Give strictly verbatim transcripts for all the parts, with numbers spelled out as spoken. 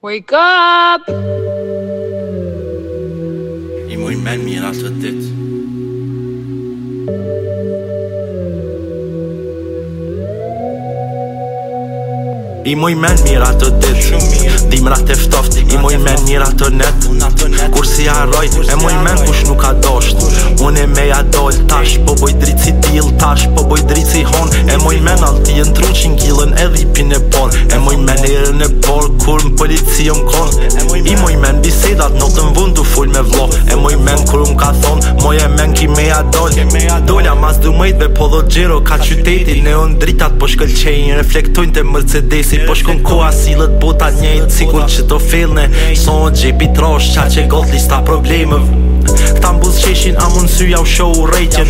Wake up! I mój men mira të dit. I mój men mira të dit. Dimrat e ftoft, i mój men mira të net. Kur si harroj, e mój men kush nuk ka dosht. Unë e meja dol tash, po boj drit si dil tash, po boj drit si hon. E mój men alti e ndru qingillën e dhipin e por. E mój men erën e por, kur më polici jom kon. I mój men bisedat notën vund du full me vlo. E mój men kur më ka thon, moj e men ki meja dol. Dolja mas du mëjtve po dho gjero ka qyteti. Neon dritat po shkëlqejnë, reflektojnë të Mercedesi. Po shkon koha silët botat njejt, sikur që të fillne. Son gjepi trosh, qa që got lista problemev. Këta mbuz qeshin, a mund sy jau show rejtjen.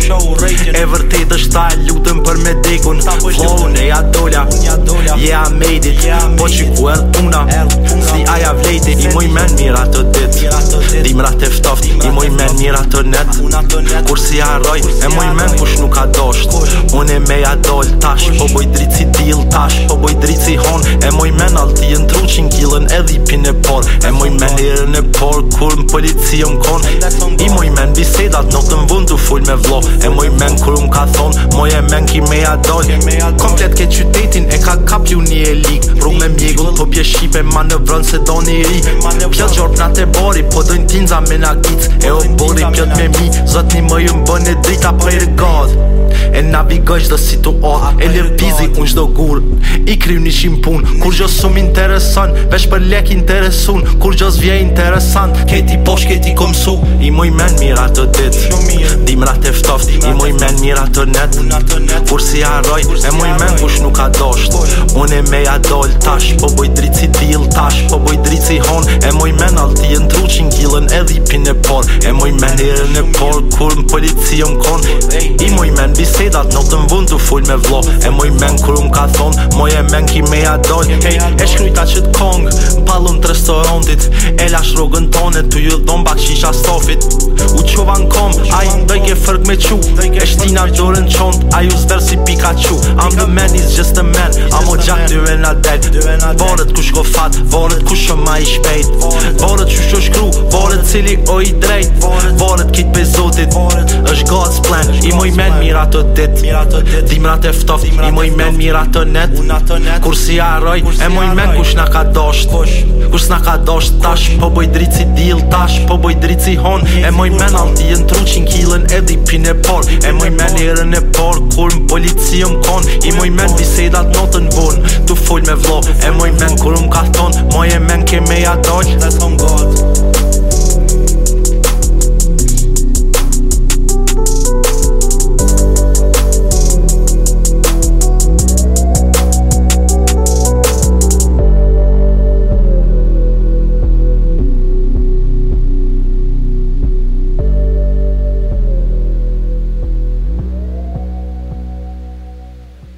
E vërtet është ta e lutëm për me dekun. Flowun e ja dolja, yeah I made it. Po që ku erdh puna, si aja vlejti. I moj men mira të dit, dimrat e ftoft. I moj men mira të net. Kur si harroj, e moj men kush nuk ka dosht. Unë e meja dol tash, po boj drit si dil tash, po boj drit si hon. E moj men alti e ndru qingillën e dhipin e por. E moj men erën e por, kur më polici jom kon. I moj men bisedat notën vund du full me vlo. E moj men kur më ka thon, moj e men ki meja dol. Komplet ke qytetin e ka kap ju një e lig. Rrug me mjegull po bje shqipe manëvrën se do një ri. Pjot gjorp nat e bori, po dojnë tinza me na gic. E o bori pjot me mi, zot një më ju mbën e drita prej regad. E navigoj qdo situat, e lërpizi unë qdo gur. I kryu një shim pun, kur gjo sum interesan. Vesh për lek interesun, kur gjo zvje interesant. Keti posh, keti komsu. I moj men mira të dit, dimrat e ftoft. I moj men mira të net. Kur si harroj, e moj men kush nuk ka dosht. Unë e meja dol tash, po boj drit si dil tash, po boj drit si hon. E moj men alti e ndru qingillën e dhipin e por. E moj men erën e por, kur më polici jom kon. I moj men bisedat notën vund du full me vlo. E moj men kur më ka thon, moj e men ki meja dol. Hey, e shkryta qët kong, pallun të restorantit. E lash rogën tone, tu ju dhon bak shisha stofit. U qova n'kom, aj ndoj ke fërk me qu. E shtina dorën qont, aj u zver si Pikachu. I'm the man, he's just a man. Amo gjak dyre na del. Varet kush ko fat, varet kush o ma i shpejt. Varet qush o shkru, varet cili o i drejt. Varet kit pe zotit, është God's plan. I moj men mira të dit, dimrat e ftoft. I moj men mira të net. Kur si harroj, e moj men kush na ka dosht. Kush na ka dosht tash, po boj drit si dil tash, po boj drit si hon. E moj men alti e ndru qingillën e dhipin e por. E moj men erën e por, kur më polici jom kon. I moj men bisedat notën vund du full me vlo. E moj men kur më ka thon, moj e men ke meja dol.